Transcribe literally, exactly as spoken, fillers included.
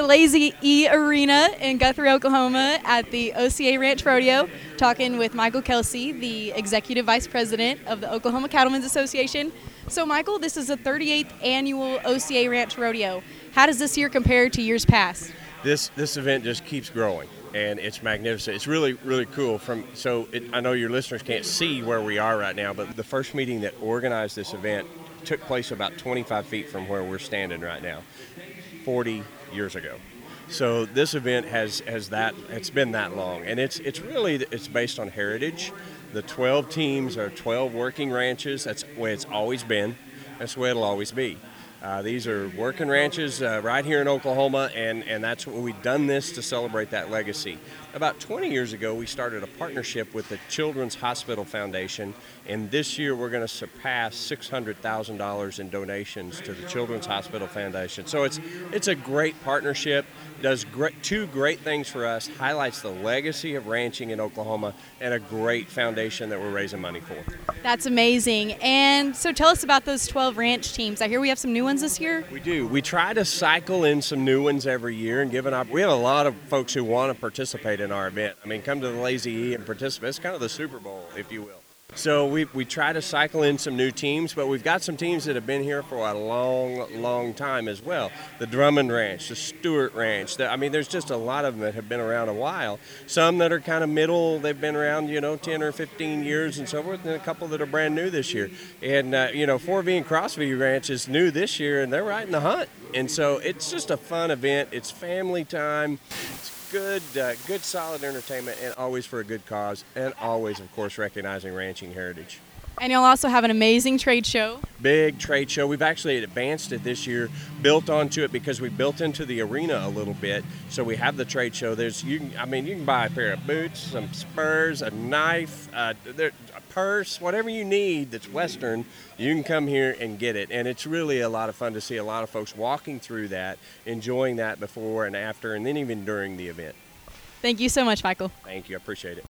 the Lazy E Arena in Guthrie, Oklahoma at the O C A Ranch Rodeo, talking with Michael Kelsey, the Executive Vice President of the Oklahoma Cattlemen's Association. So, Michael, this is the thirty-eighth annual O C A Ranch Rodeo. How does this year compare to years past? This this event just keeps growing, and it's magnificent. It's really, really cool. From so it, I know your listeners can't see where we are right now, but the first meeting that organized this event took place about twenty-five feet from where we're standing right now, forty years ago. So this event has, has that, it's been that long, and it's it's really, it's based on heritage. The twelve teams are twelve working ranches. That's the way it's always been. That's the way it'll always be. Uh, these are working ranches uh, right here in Oklahoma, and, and that's what we've done this to celebrate that legacy. About twenty years ago, we started a partnership with the Children's Hospital Foundation, and this year we're going to surpass six hundred thousand dollars in donations to the Children's Hospital Foundation. So it's it's a great partnership. Does great, two great things for us, highlights the legacy of ranching in Oklahoma, and a great foundation that we're raising money for. That's amazing. And so tell us about those twelve ranch teams. I hear we have some new ones this year. We do. We try to cycle in some new ones every year and give an op- we have a lot of folks who want to participate in our event. I mean, come to the Lazy E and participate. It's kind of the Super Bowl, if you will. So we we try to cycle in some new teams, but we've got some teams that have been here for a long, long time as well. The Drummond Ranch, the Stewart Ranch. The, I mean, there's just a lot of them that have been around a while. Some that are kind of middle, they've been around, you know, ten or fifteen years and so forth, and a couple that are brand new this year. And, uh, you know, four V and Crossview Ranch is new this year, and they're right in the hunt. And so it's just a fun event. It's family time. It's good, uh, good, solid entertainment, and always for a good cause, and always, of course, recognizing ranching heritage. And you'll also have an amazing trade show. Big trade show. We've actually advanced it this year, built onto it because we built into the arena a little bit. So we have the trade show. There's, you. Can, I mean, you can buy a pair of boots, some spurs, a knife, uh, there, a purse, whatever you need that's Western. You can come here and get it, and it's really a lot of fun to see a lot of folks walking through that, enjoying that before and after, and then even during the event. Thank you so much, Michael. Thank you. I appreciate it.